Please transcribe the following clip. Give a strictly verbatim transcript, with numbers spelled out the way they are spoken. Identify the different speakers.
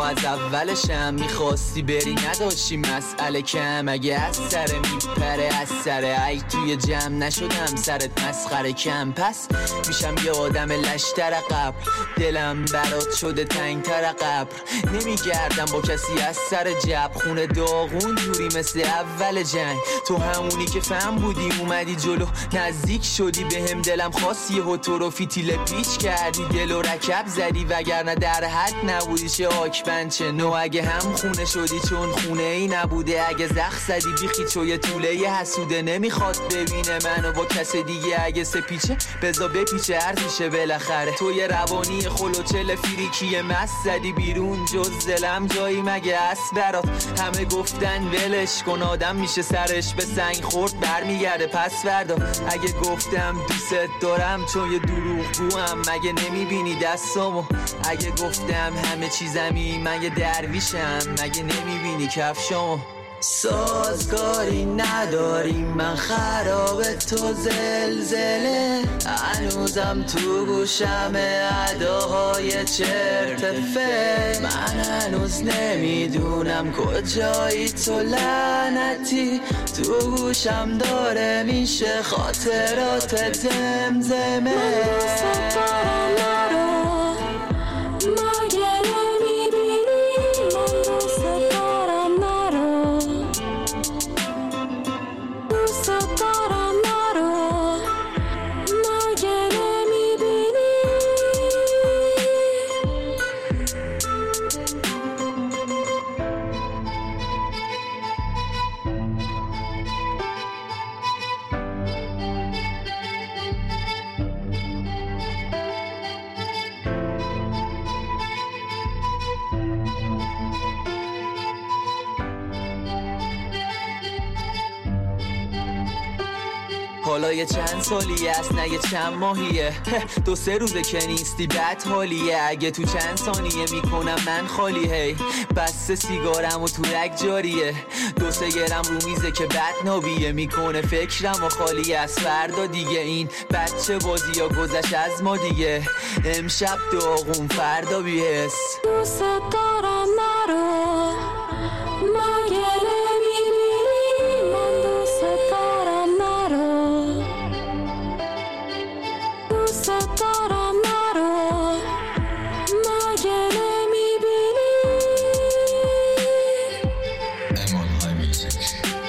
Speaker 1: از اولشم میخواستی بری نداشتی مسئله کم. اگه از سر میپره از سر ای توی جمع نشدم سرت مسخره کم. پس میشم یه آدم لشتر قبر، دلم برات شده تنگتر قبر. نمیگردم با کسی از سر جب، خونه داغون جوری مثل اول جنگ. تو همونی که فهم بودی اومدی جلو نزدیک شدی به هم، دلم خواست یهو تو رو فیتیل پیچ کردی، دل و رکب زدی وگرنه در حد نبودی چه آکبند چه نو. اگه هم خونه شدی چون خونه ای نبوده، اگه زخ زدی بیخی چو یه طوله ی حسوده نمیخواد ببینه منو با کس دیگه. اگه سپیچه بزا بپیچه ارزیشه بالاخره. تو یه روانی خلوچل فریکی مست زدی بیرون جز دلم جایی مگه هست برات؟ همه گفتن ولش کن آدم میشه سرش به سنگ خورد برمیگرده پس فردا. اگه گفتم دوست دارم چون یه دروغگوام مگه نمیبینی دستامو؟ اگه گفتم همه چیزمی من یه درویشم مگه نمیبینی کفشامو؟ سازگاری نداری من خراب تو زلزله، هنوزم تو گوشم اداهای چرت فکر. من هنوز نمیدونم کجایی تو لعنتی، تو گوشم داره میشه خاطرات زمزمه.
Speaker 2: من دوست دارم نرو مگه نمیبینی، من دوست دارم نرو، دوست دارم نرو مگه نمیبینی.
Speaker 1: حالا یه چند سالی است نه یه چند ماهیه، دو سه روزه که نیستی بد حالیه. اگه تو چند ثانیه میکنم من خالی، هی بس سیگارم و تو رگ جاریه. دو سه گرم رو میزه که بد نابیه، میکنه فکرم و خالی از فردا دیگه. این بچه بازی یا گذشت از ما دیگه، امشب داغون فردا بیهس.
Speaker 2: دوست دارم نرو مگه نمیبینی، من دوست دارم نرو، دوست دارم نرو مگه نمیبینی.
Speaker 3: امان های میوزیک